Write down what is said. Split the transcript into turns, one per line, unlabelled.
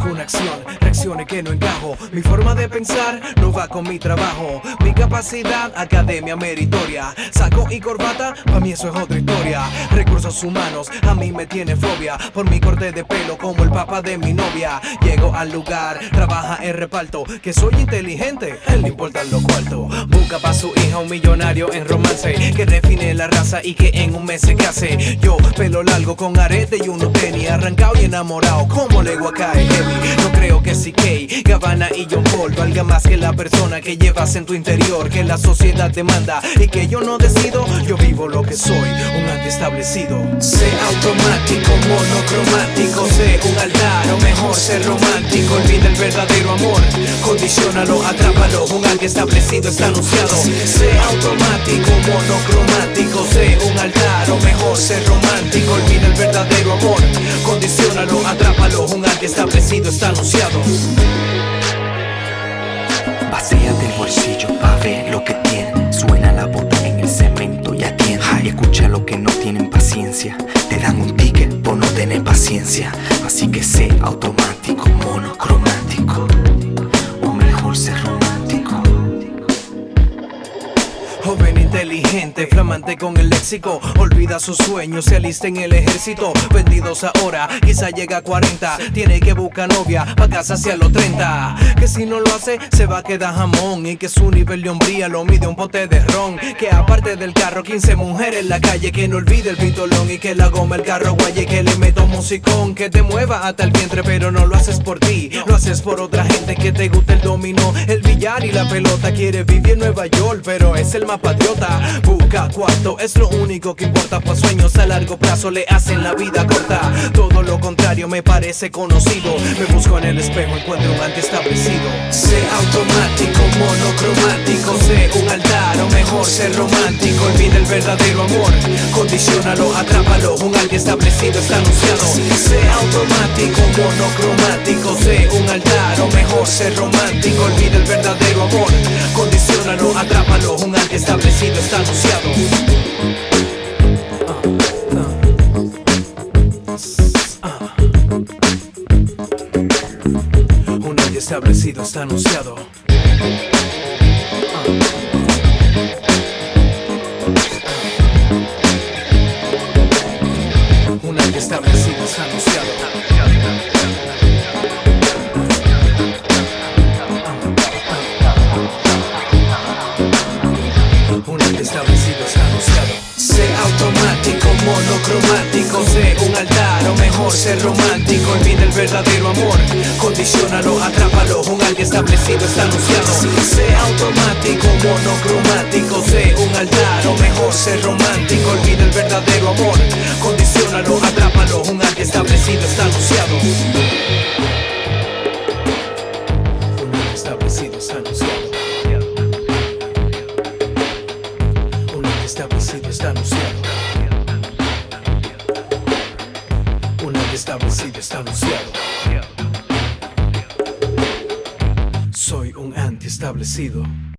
Busco una acción, reacciones que no encajo. Mi forma de pensar no va con mi trabajo. Mi capacidad, academia meritoria. Saco y corbata, pa' mí eso es otra historia. Recursos humanos, a mí me tiene fobia. Por mi corte de pelo como el papá de mi novia. Llego al lugar, trabaja el reparto. Que soy inteligente, él le importan los cuartos. Busca pa' su hija un millonario en romance. Que refine la raza y que en un mes se case. Yo, pelo largo con arete y unos tenis. Arrancado y enamorado como legua cae heavy. No creo que CK, Gabbana y John Paul valga más que la persona que llevas en tu interior. Que la sociedad demanda y que yo no decido. Yo vivo lo que soy, un antiestablecido. Sé automático, monocromático. Sé un altar o mejor ser romántico. Olvida el verdadero amor, condiciónalo, atrápalo. Un antiestablecido está anunciado. Sé automático, monocromático. Sé un altar o mejor ser romántico. Olvida el verdadero amor, condiciónalo, atrápalo. Un antiestablecido está anunciado.
Vacíate el bolsillo pa' ver lo que tienen. Suena la bota en el cemento y atiende. Y escucha lo que no tienen paciencia. Te dan un ticket por no tener paciencia. Así que sé automático, monocromático. O mejor ser romántico.
Joven inteligente, flamante con el léxico. Olvida sus sueños, se alista en el ejército. 22 ahora, quizá llega a 40. Tiene que buscar novia, pa' casa hacia los 30. Que si no lo hace, se va a quedar jamón. Y que su nivel de hombría lo mide un pote de ron. Que aparte del carro, 15 mujeres en la calle. Que no olvide el pitolón y que la goma el carro guaye. Que le meto musicón, que te mueva hasta el vientre. Pero no lo haces por ti, lo haces por otra gente. Que te gusta el dominó, el billar y la pelota. Quiere vivir en Nueva York, pero es el más patriota. Busca cuarto, es lo único que importa. Pues sueños a largo plazo le hacen la vida corta. Todo lo contrario me parece conocido. Me busco en el espejo, encuentro un antiestablecido. Sé automático, monocromático. Sé un altar o mejor ser romántico. Olvida el verdadero amor, condiciónalo, atrápalo. Un antiestablecido está anunciado. Sé automático, monocromático. Sé un altar o mejor ser romántico. Olvida el verdadero amor, condiciónalo, atrápalo. Un antiestablecido está anunciado. Un antiestablecido está anunciado. Un antiestablecido está anunciado. Establecido está anunciado. Sé automático, monocromático. Sé un altar o mejor ser romántico. Olvida el verdadero amor, condiciónalo, atrápalo. Un antiestablecido está anunciado. Sé automático, monocromático. Sé un altar o mejor ser romántico. Olvida el verdadero amor, condiciónalo, atrápalo. Un antiestablecido está anunciado. Un antiestablecido está anunciado. Establecido está anunciado. Un antiestablecido está anunciado. Soy un antiestablecido.